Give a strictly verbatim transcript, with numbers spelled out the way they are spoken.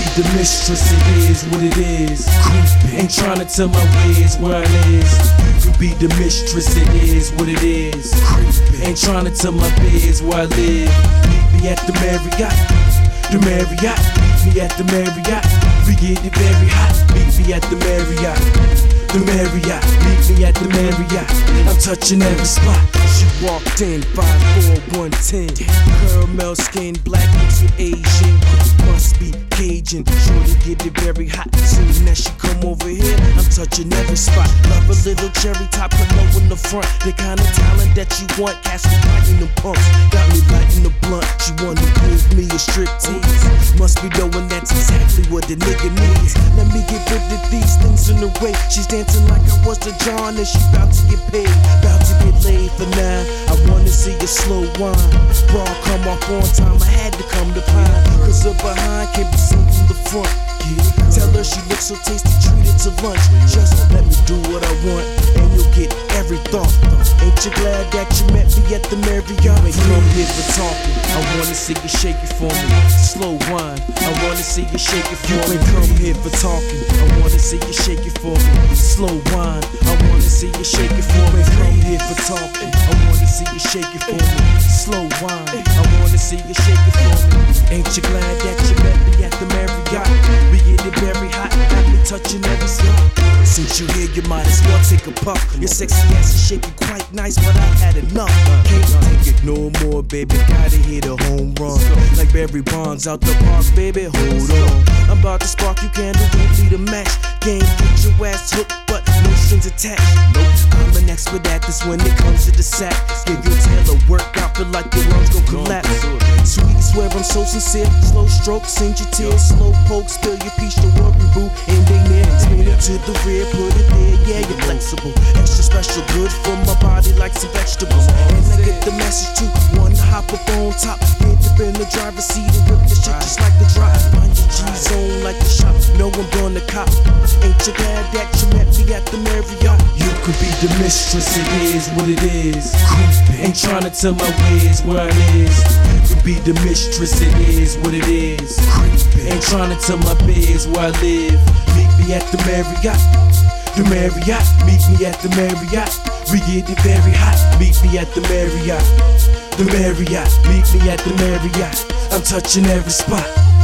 the mistress, it is what it is. Ain't tryna tell my ways where I live. You can be the mistress, it is what it is. Ain't tryna tell my biz where I live. Meet me at the Marriott, the Marriott. Meet me at the Marriott. We get it very hot. Meet me at the Marriott, the Marriott. Meet me at the Marriott. I'm touching every spot. She walked in, five four, one ten. Caramel skin, black mixed with Asian. Must be Cajun. Shorty get it very hot. Soon as she come over here, I'm touching every spot. Love a little cherry top, low in the front. The kind of talent that you want. Cast me lighting the pumps. Got me lighting the blunt. She wanna give me a striptease. Must be knowing that's exactly what the nigga needs. Let me get rid of these things in the way. She's dancing like I was the John, and she bout to get paid, bout to get laid for now. I wanna see a slow wine. Bra come off on time, I had to come to pine. Cause her behind can be seen from the front. Tell her she looks so tasty, treat it to lunch. Just let me do what I want, and you'll get every thought. Ain't you glad that you met me at the Marriott? You ain't come here for talking, I wanna see you shake it for me. Slow wine, I wanna see you shake it for me. You ain't come here for talking, I wanna see you shake it for me. Slow wine, I wanna see you shake it for me. You ain't come here for talking, I wanna see you shake it for me. Slow wine, I wanna see you shake it for me. Ain't you glad that you met me at the Marriott? We get it very hot, got me touching every spot. Since you here, you might as well take a puff. Your sexy ass is shaking quite nice, but I've had enough. Can't take it no more, baby. Gotta hit a home run. Like Barry Bonds out the park, baby. Hold on. I'm about to spark you candle, don't need a match. Game, get your ass hooked, but no strings attached. Nope, I'm an expert at this when it comes to the sack. Give your tail a workout, feel like your lungs gon' collapse. Sweetie, swear I'm so sincere. Slow stroke, send your tears. Slow poke, spill your peach, don't worry, boo. And they near, spin it to the rear, put it there, yeah, you're flexible. Extra special, good for my body like some vegetables. And I get the message too, one to hop up on top. Get up in the driver's seat and rip the shit just like the drive. Find your G-zone like the shop, know I'm gonna cop. Ain't you glad that you met me at the Marriott? You could be the mistress, it is what it is. Ain't tryna tell my ways where I is. You could be the mistress, it is what it is. Ain't tryna tell my biz where I live. Meet me at the Marriott, the Marriott. Meet me at the Marriott. We get it very hot. Meet me at the Marriott, the Marriott. Meet me at the Marriott. I'm touching every spot.